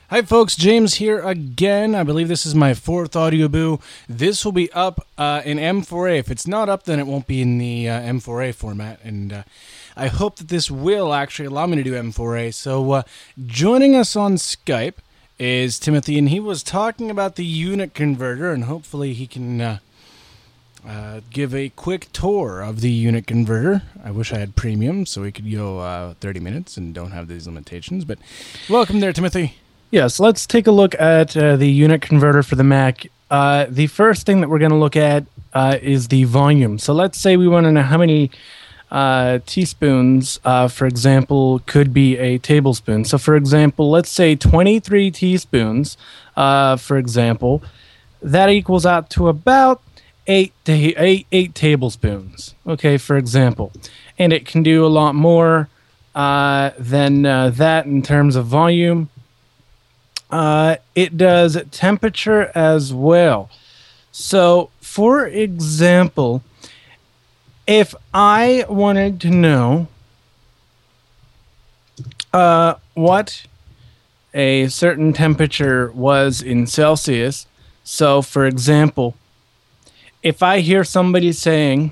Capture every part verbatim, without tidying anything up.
Hi folks, James here again. I believe this is my fourth Audio Boo. This will be up uh, in M four A. If it's not up, then it won't be in the uh, M four A format. And uh, I hope that this will actually allow me to do M four A. So uh, joining us on Skype is Timothy, and he was talking about the unit converter, and hopefully he can uh, uh, give a quick tour of the unit converter. I wish I had premium so we could go uh, thirty minutes and don't have these limitations. But welcome there, Timothy. Yes, let's take a look at uh, the unit converter for the Mac. Uh, the first thing that we're going to look at uh, is the volume. So let's say we want to know how many uh, teaspoons, uh, for example, could be a tablespoon. So for example, let's say twenty-three teaspoons, uh, for example, that equals out to about eight, ta- eight, eight tablespoons, okay, for example. And it can do a lot more uh, than uh, that in terms of volume. Uh, it does temperature as well. So, for example, if I wanted to know uh, what a certain temperature was in Celsius, so for example, if I hear somebody saying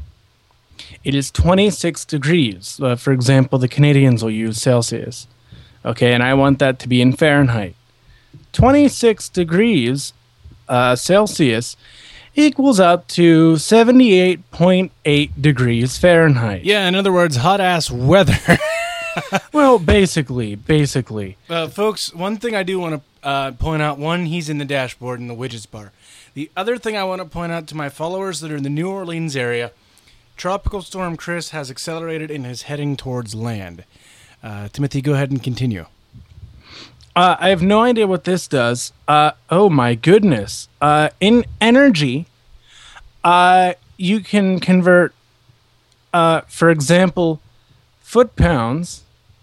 it is twenty-six degrees, uh, for example, the Canadians will use Celsius, okay, and I want that to be in Fahrenheit. twenty-six degrees uh, Celsius equals out to seventy-eight point eight degrees Fahrenheit. Yeah, in other words, hot-ass weather. Well, basically, basically. Uh, folks, one thing I do want to uh, point out, one, he's in the dashboard in the widgets bar. The other thing I want to point out to my followers that are in the New Orleans area, Tropical Storm Chris has accelerated and is heading towards land. Uh, Timothy, go ahead and continue. Uh, I have no idea what this does. Uh, oh my goodness. Uh, in energy, uh, you can convert, uh, for example, foot-pounds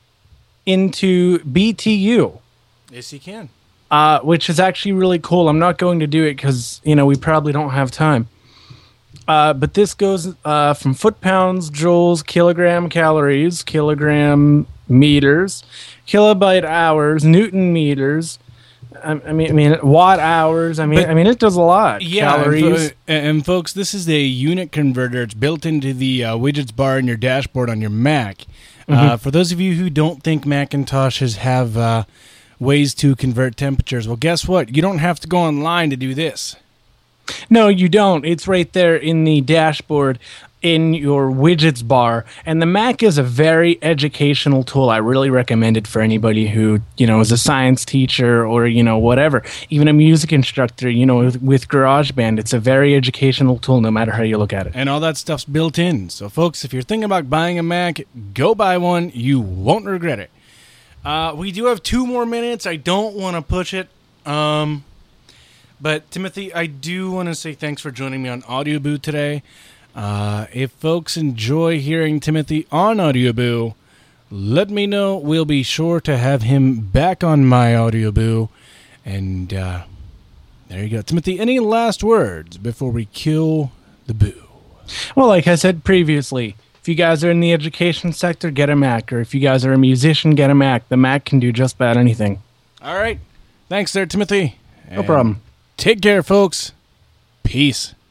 into B T U. Yes, you can. Uh, which is actually really cool. I'm not going to do it because, you know, we probably don't have time. Uh, but this goes uh, from foot-pounds, joules, kilogram calories, kilogram meters, kilobyte hours, Newton meters. I, I mean, I mean, watt hours. I mean, But, I mean, it does a lot. Yeah, Calories. And, and, and folks, this is a unit converter. It's built into the uh, widgets bar in your dashboard on your Mac. Mm-hmm. Uh, for those of you who don't think Macintoshes have uh, ways to convert temperatures, well, guess what? You don't have to go online to do this. No, you don't. It's right there in the dashboard in your widgets bar. And the Mac is a very educational tool. I really recommend it for anybody who, you know, is a science teacher or, you know, whatever. Even a music instructor, you know, with, with GarageBand. It's a very educational tool no matter how you look at it. And all that stuff's built in. So, folks, if you're thinking about buying a Mac, go buy one. You won't regret it. Uh, we do have two more minutes. I don't want to push it. Um... But, Timothy, I do want to say thanks for joining me on Audio Boo today. Uh, if folks enjoy hearing Timothy on Audio Boo, let me know. We'll be sure to have him back on my Audio Boo. And uh, there you go. Timothy, any last words before we kill the Boo? Well, like I said previously, if you guys are in the education sector, get a Mac. Or if you guys are a musician, get a Mac. The Mac can do just about anything. All right. Thanks there, Timothy. No problem. Take care, folks. Peace.